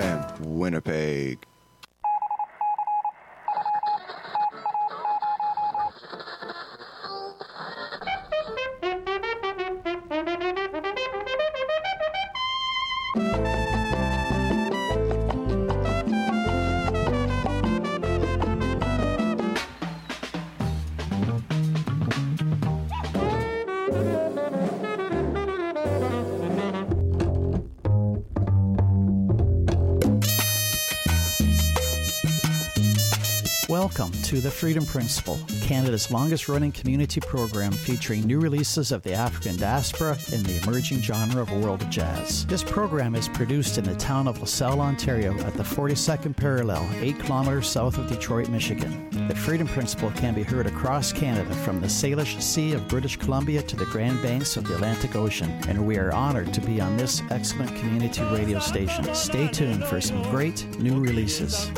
FM, Winnipeg. Welcome to The Freedom Principle, Canada's longest-running community program featuring new releases of the African diaspora and the emerging genre of world jazz. This program is produced in the town of LaSalle, Ontario, at the 42nd parallel, 8 kilometers south of Detroit, Michigan. The Freedom Principle can be heard across Canada, from the Salish Sea of British Columbia to the Grand Banks of the Atlantic Ocean, and we are honored to be on this excellent community radio station. Stay tuned for some great new releases.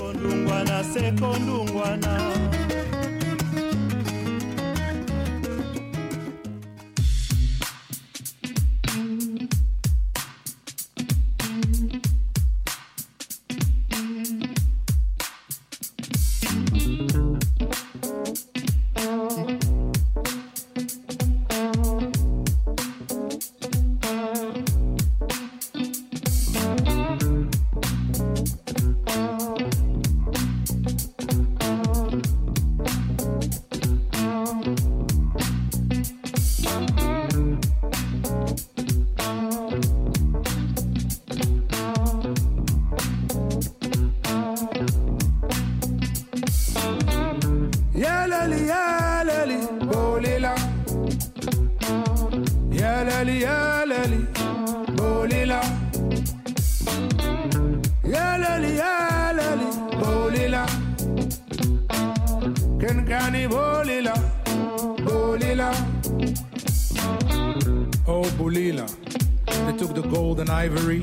Oh, Bulila, they took the gold and ivory,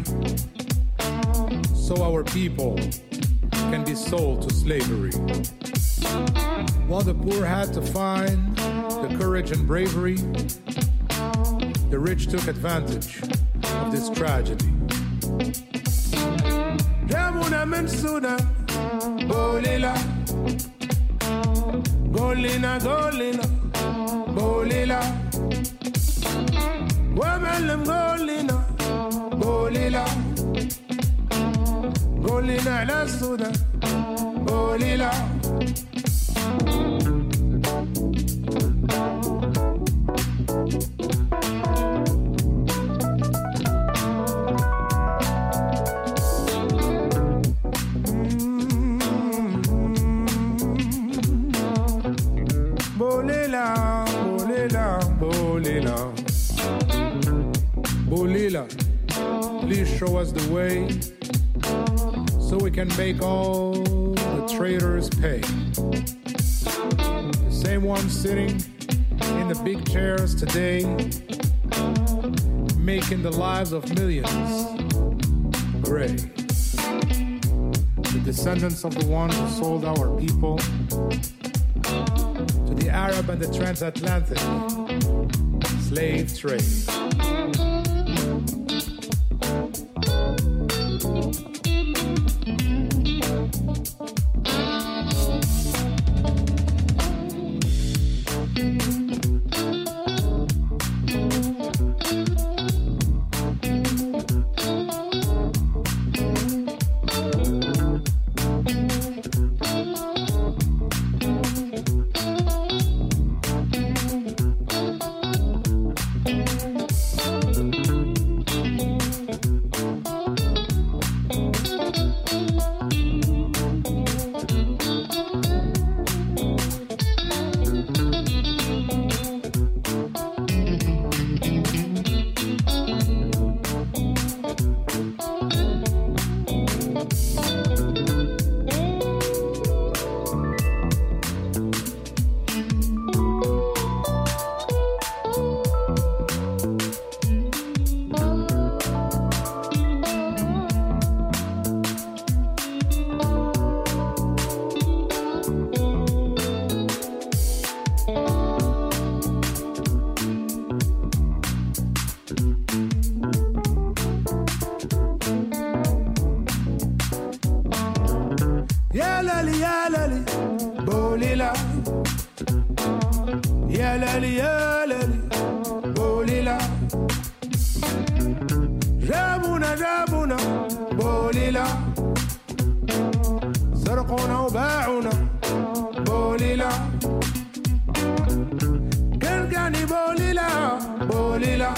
so our people can be sold to slavery. While the poor had to find the courage and bravery, the rich took advantage of this tragedy. Jamuna Mensuda, Bolila, Golina, Golina, Bolila, Wamelem Golina, Bolila, Golina, La Suda, Bolila. Bolila, please show us the way so we can make all the traitors pay. The same ones sitting in the big chairs today, making the lives of millions gray. The descendants of the ones who sold our people to the Arab and the transatlantic slave trade. yeleli, bolila. Jabuna, jabuna, bolila. سرقونا وباعونا بوليلا كنغاني بوليلا بوليلا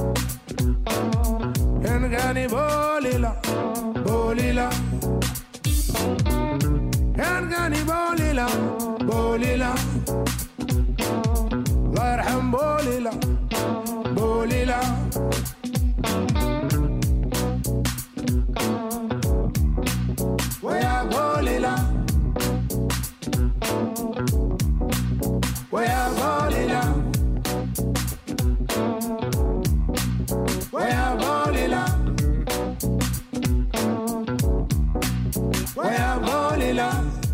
كنغاني بوليلا بوليلا كنغاني بوليلا بوليلا الله يرحم بوليلا بوليلا ويا بوليلا ويا بوليلا ويا بوليلا ويا بوليلا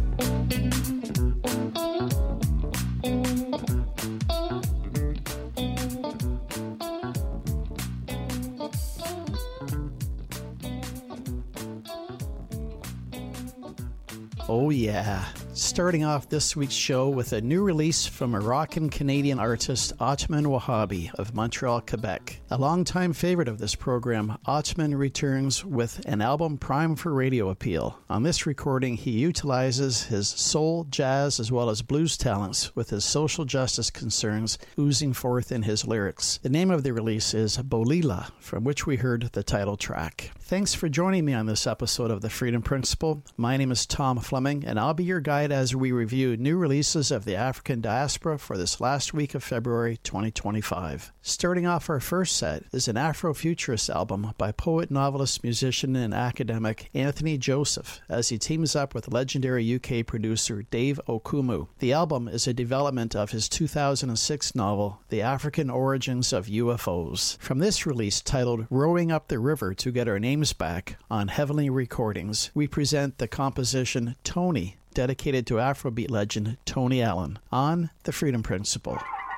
Oh yeah. Starting off this week's show with a new release from Moroccan-Canadian artist Atman Wahabi of Montreal, Quebec. A longtime favorite of this program, Atman returns with an album primed for radio appeal. On this recording, he utilizes his soul, jazz, as well as blues talents with his social justice concerns oozing forth in his lyrics. The name of the release is Bolila, from which we heard the title track. Thanks for joining me on this episode of The Freedom Principle. My name is Tom Fleming, and I'll be your guide as we review new releases of the African diaspora for this last week of February 2025. Starting off our first set is an Afrofuturist album by poet, novelist, musician, and academic Anthony Joseph as he teams up with legendary UK producer Dave Okumu. The album is a development of his 2006 novel, The African Origins of UFOs. From this release, titled Rowing Up the River to Get Our Names Back on Heavenly Recordings, we present the composition Tony, dedicated to Afrobeat legend Tony Allen, on The Freedom Principle.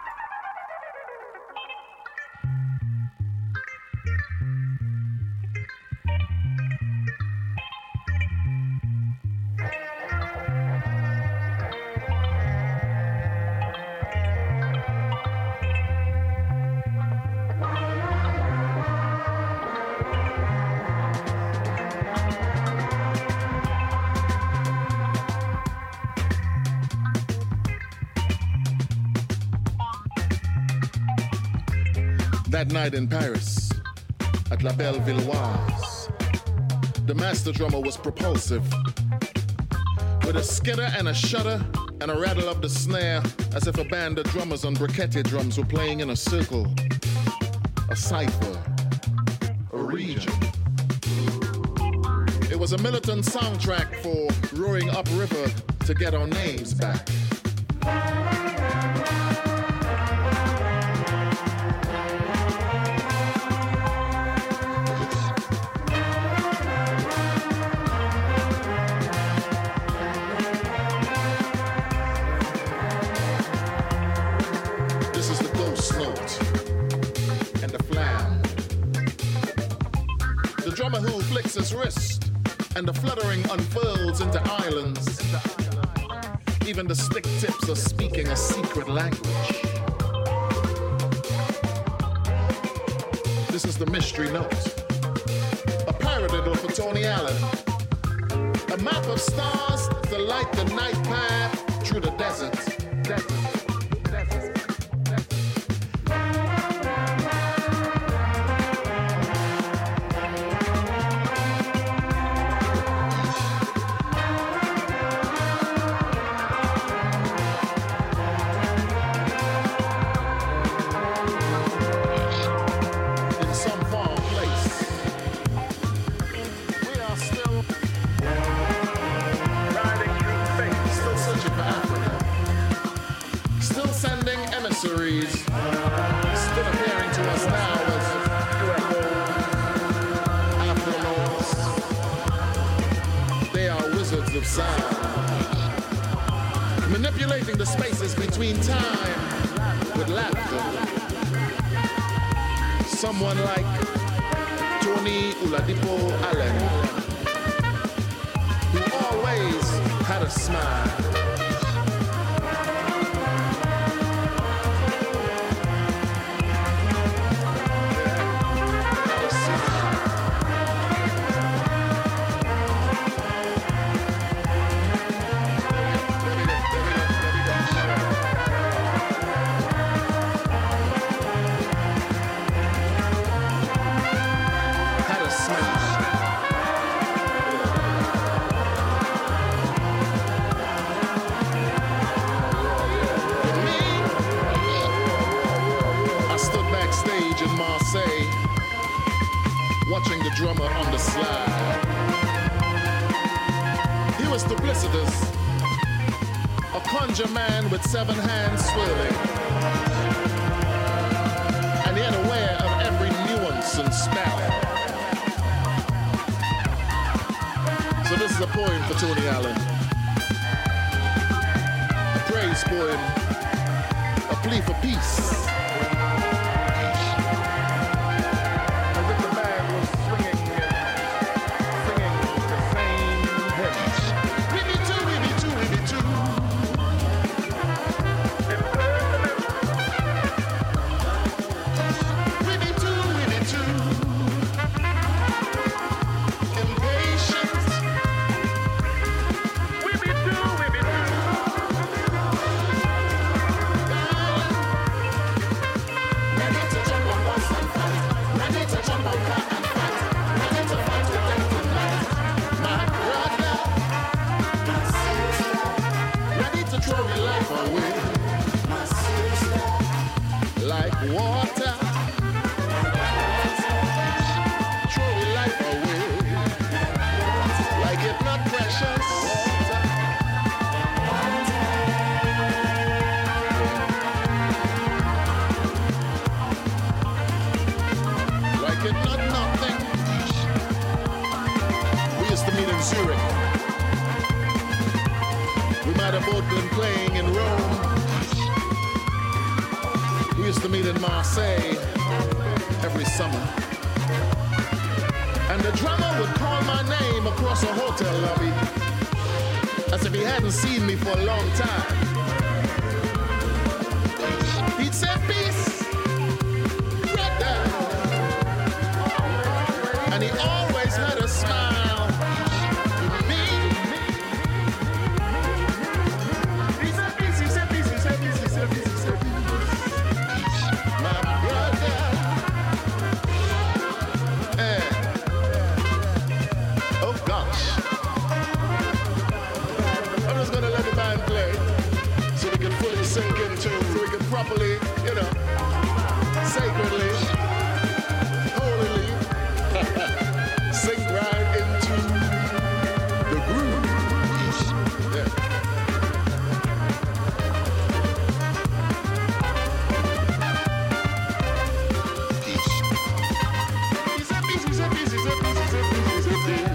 That night in Paris, at La Belle Villoise, the master drummer was propulsive, with a skitter and a shudder and a rattle of the snare, as if a band of drummers on briquette drums were playing in a circle, a cipher, a region. It was a militant soundtrack for rowing upriver to get our names back. Who flicks his wrist, and the fluttering unfurls into islands. Even the stick tips are speaking a secret language. This is the mystery note, a paradiddle for Tony Allen, a map of stars to light the night path through the desert. Still appearing to us now as UFO astronauts. They are wizards of sound, manipulating the spaces between time with laughter. Someone like Tony Oladipo Allen, who always had a smile. in Marseille, watching the drummer on the slide. He was duplicitous, a conjure man with 7 hands swirling, and yet aware of every nuance and smell. So this is a poem for Tony Allen, a praise poem, a plea for peace. Seen me for a long time. He'd say peace, brother, and he always had a smile. Me, he said peace, he said peace, he said peace, he said peace, he said peace. My brother, oh gosh. Gonna let the band play so we can fully sink into, so we can properly, sacredly, holily sink right into the groove. Yeah. He said peace, he said peace, he said peace, he said peace, he said peace.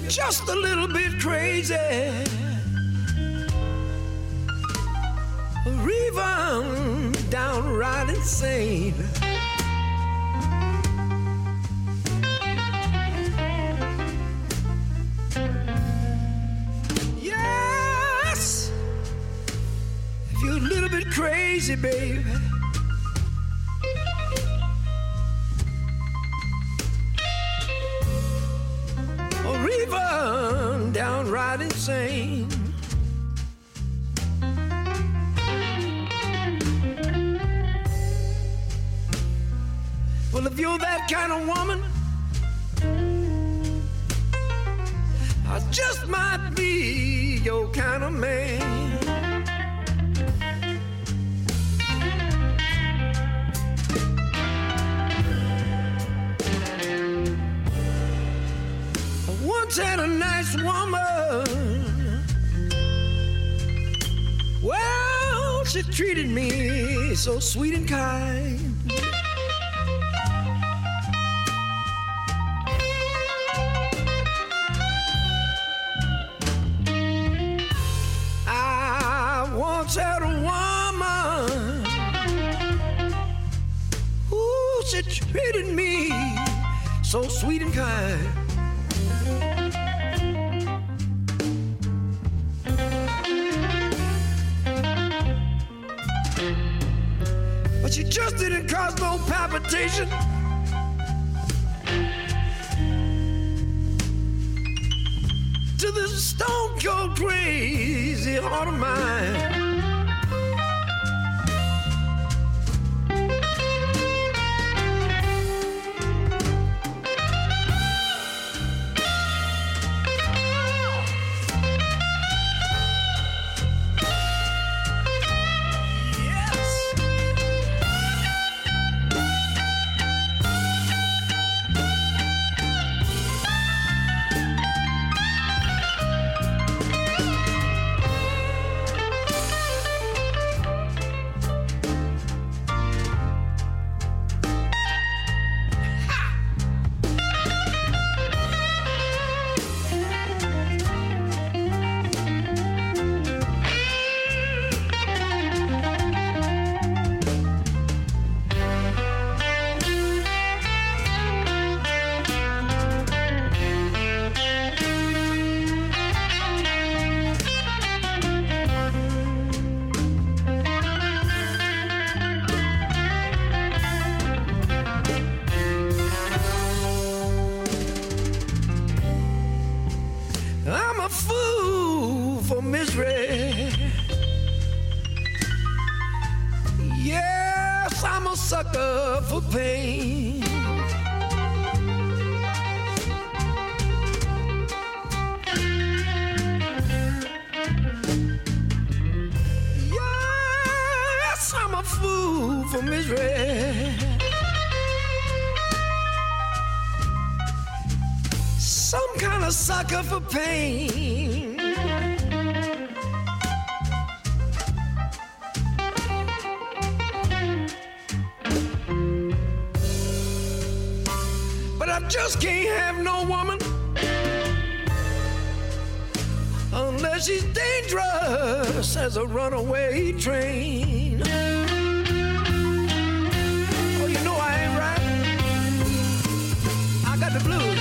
just a little bit crazy, or even downright insane. Yes, if you're a little bit crazy, baby, or even downright insane. Well, if you're that kind of woman, I just might be your kind of man. I once had a nice woman. Well, she treated me so sweet and kind. Had a woman who she treated me so sweet and kind. But she just didn't cause no palpitation. To this stone cold crazy heart of mine. Sucker for pain. Yes, I'm a fool for misery. Some kind of sucker for pain. Just can't have no woman unless she's dangerous as a runaway train. Oh, you know I ain't right. I got the blues.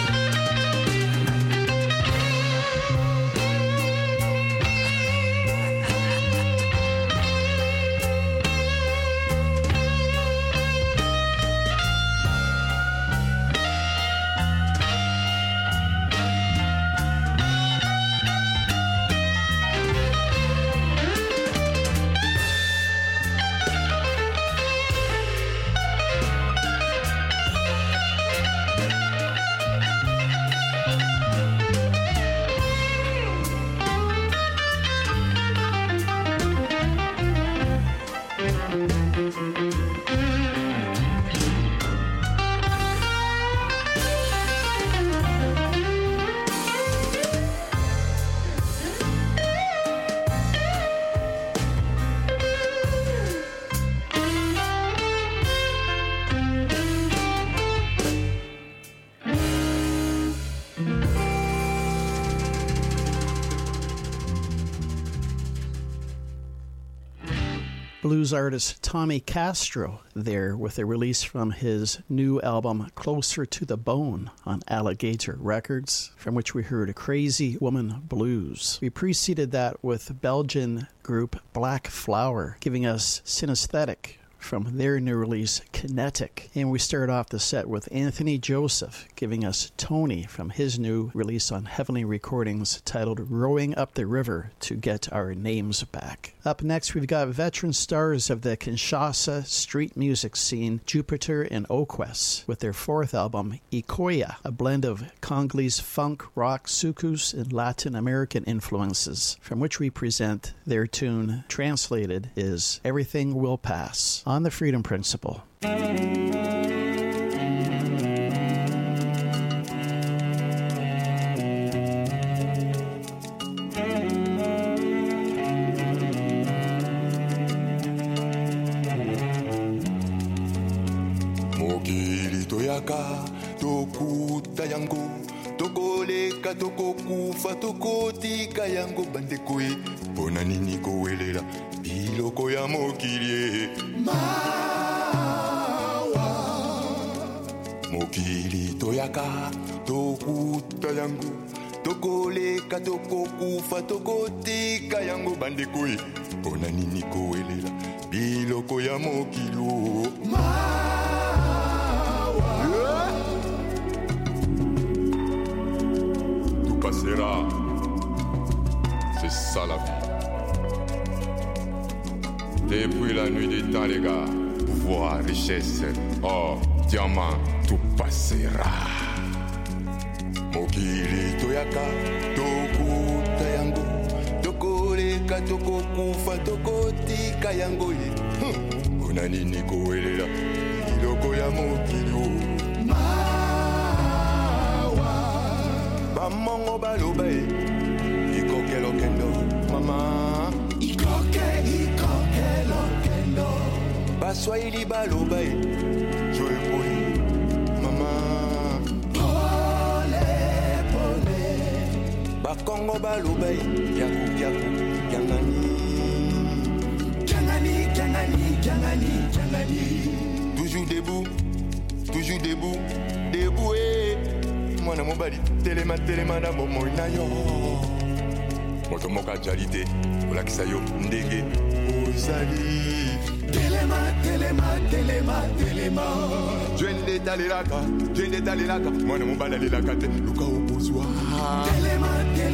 blues artist Tommy Castro there with a release from his new album Closer to the Bone on Alligator Records, from which we heard Crazy Woman Blues. We preceded that with Belgian group Black Flower giving us Synesthetic from their new release, Kinetic. And we start off the set with Anthony Joseph giving us Tony from his new release on Heavenly Recordings titled Rowing Up the River to Get Our Names Back. Up next, we've got veteran stars of the Kinshasa street music scene, Jupiter and Oquest, with their fourth album, Ikoya, a blend of Congolese funk, rock, soukous, and Latin American influences, from which we present their tune, translated is Everything Will Pass, on the Freedom Principle. Mokili toyaka tokuta yango tokoleka tokokufa tokotika yango bandekoi mpona nini kowelela biloko ya mokili mawa mokili toyaka tokuta yango tokoleka tokokufa tokotika yango bandekoi mpona nini kowelela biloko ya mokili tout passera, c'est ça la vie. Depuis la nuit des temps, les gars, pouvoir, richesse, or, diamant, tout passera. Mokili toyaka, tokuta yango, tokoleka, tokokufa, tokotika yango ye. Ona nini kowelela, iloko ya mokili mawa. Bamongo baloba ye, ikoke lokendo, mama. Baswahili baloba e joe boy mama pole pole bakongo baloba e yaku yaku yangani yangani yangani yangani yangani toujours debout debout eh mwana mobali telema na momo na yo moto moka jalite olakisa yo ndenge ozali Telema Jwende talelaka Mwana mubala lelaka te Luka opozwa Telema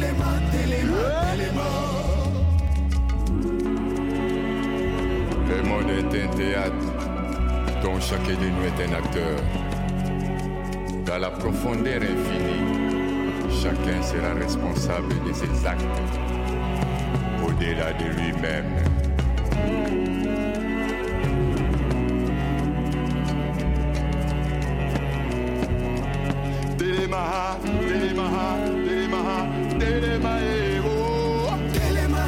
Le monde est un théâtre dont chacun de nous est un acteur. Dans la profondeur infinie, chacun sera responsable de ses actes au-delà de lui-même. Telema, eh, oh. Telema.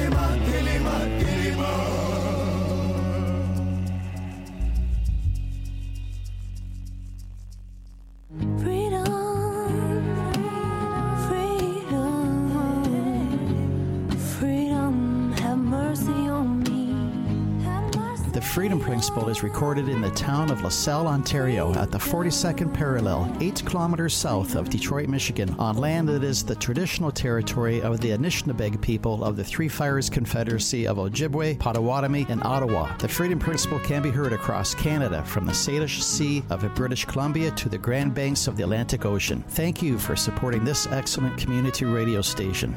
Freedom, have mercy on me. The Freedom Principle is recorded in the town of LaSalle, Ontario, at the 42nd parallel, 8 kilometers south of Detroit, Michigan, on land that is the traditional territory of the Anishinaabeg people of the Three Fires Confederacy of Ojibwe, Potawatomi, and Ottawa. The Freedom Principle can be heard across Canada, from the Salish Sea of British Columbia to the Grand Banks of the Atlantic Ocean. Thank you for supporting this excellent community radio station.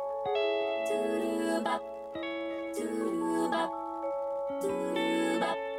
Doo-bop.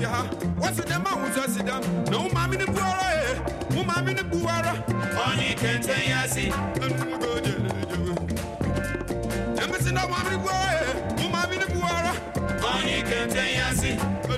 What's the man who's just them? No, mammy the Buara, who mammy the Buara. Only can say, I see. Emerson, no mammy the Buara, who mammy the Buara. Only can say, I see.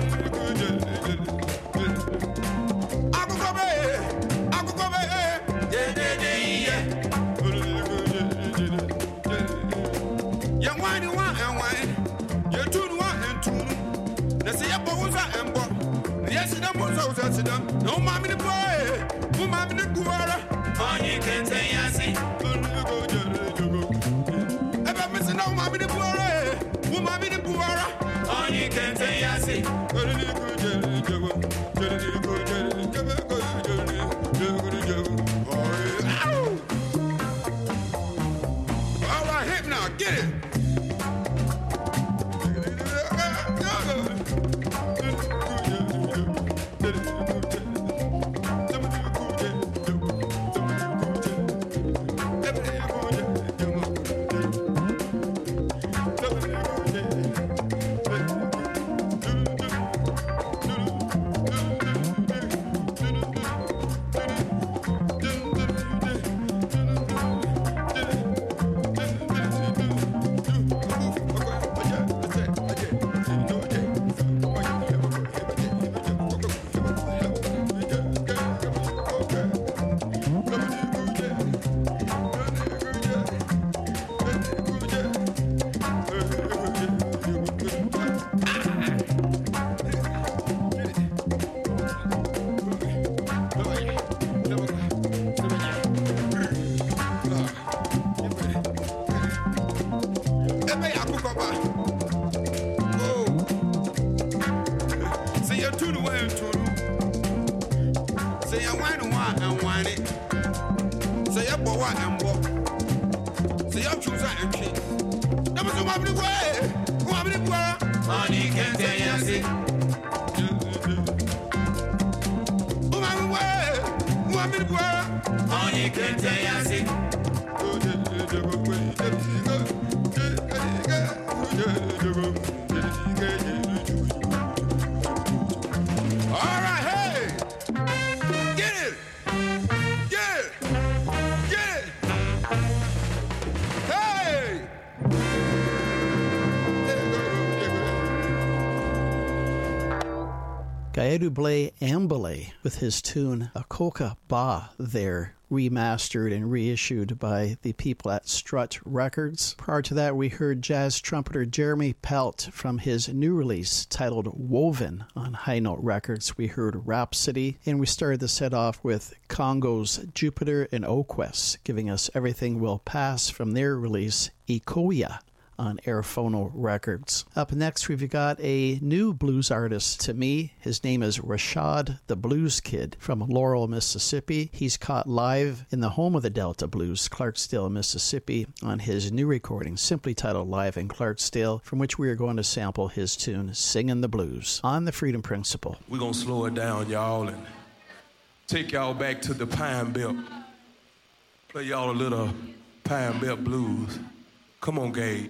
Young wine, you want and wine. You're two and two. Let's see your bones and boy. Yes, the most of them. No, mammy the boy. Who mammy the Guara. On you can say, I see. Ever missing no mammy the boy. Who mammy the Guara. On you can say, I see. All right, hip now, get it. Gaedouble Ambele with his tune Akoka Ba there, remastered and reissued by the people at Strut Records. Prior to that, we heard jazz trumpeter Jeremy Pelt from his new release titled Woven on High Note Records. We heard Rhapsody, and we started the set off with Congo's Jupiter and Oquest, giving us Everything Will Pass from their release Ikoya on Airphono Records. Up next, we've got a new blues artist to me. His name is Rashad the Blues Kid from Laurel, Mississippi. He's caught live in the home of the Delta Blues, Clarksdale, Mississippi, on his new recording, simply titled Live in Clarksdale, from which we are going to sample his tune, Singin' the Blues, on the Freedom Principle. We're going to slow it down, y'all, and take y'all back to the Pine Belt. Play y'all a little Pine Belt blues. Come on, Gabe.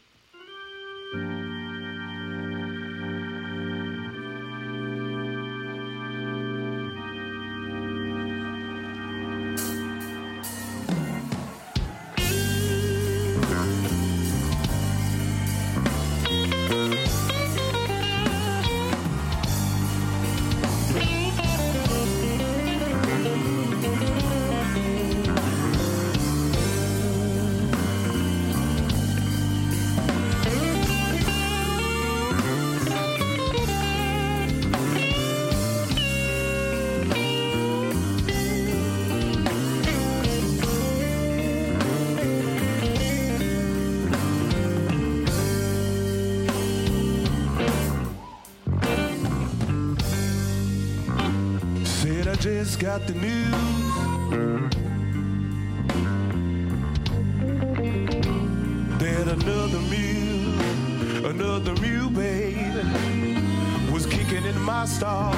Just got the news that another mule babe was kicking in my stall.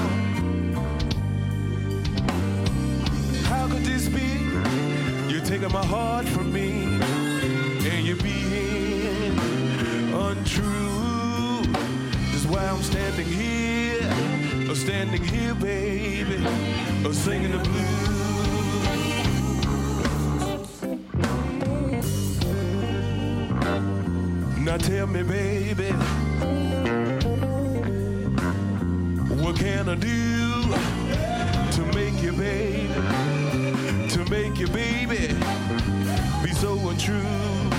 How could this be? You're taking my heart from me and you're being untrue. That's why I'm standing here standing here, baby, singing the blues. Now tell me, baby, what can I do to make you, baby, be so untrue?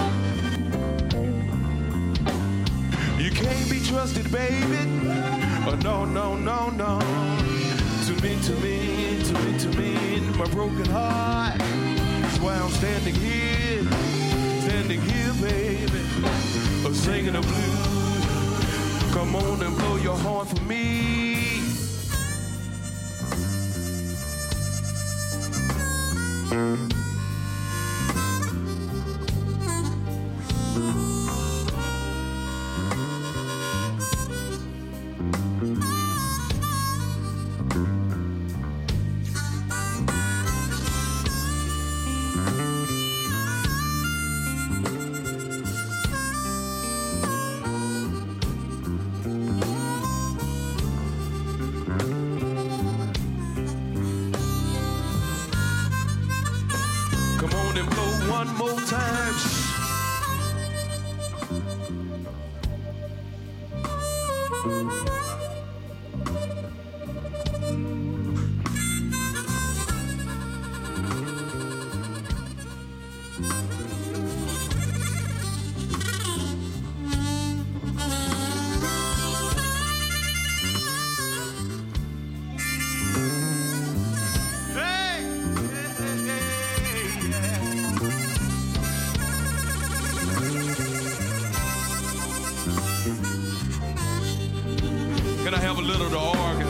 You can't be trusted, baby. Oh, no, no, no, no. To me, my broken heart. That's why I'm standing here, baby, singing the blues. Come on and blow your horn for me. Can I have a little of the organ?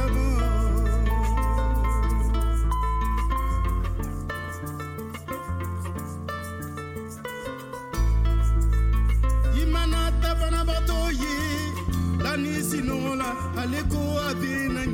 Imanata bana batoyi la nisinola aleko abina